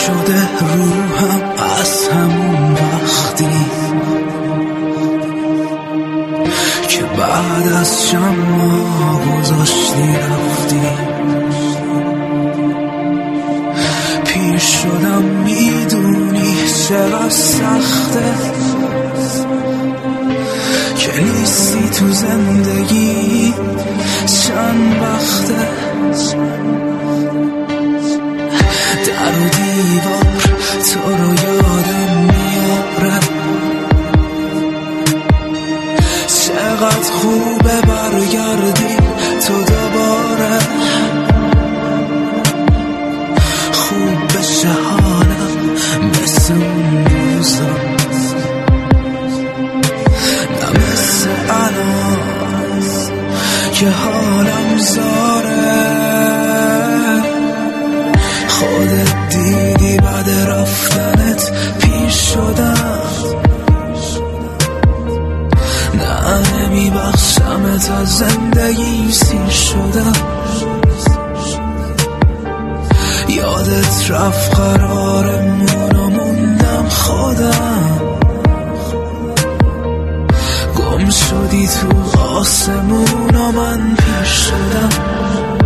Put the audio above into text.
شده روحم از همون وقتی که بعد از شما گذاشتی رفتی. پیر شدم میدونی چقدر سخته که نیستی تو زندگی چند وقته. در و دیوار تو رو یادم میاره، چقدر خوبه برگردی تو دوباره. خوب بشه حالم مثل اون روزا، نه مثل الان که حالم زاره. خودت دیدی بعد رفتنت پیر شدم، نه نمیبخشمت از زندگی سیر شدم. یادت رفت قرارمون و موندم خودم، گم شدی تو آسمون و من پیر شدم.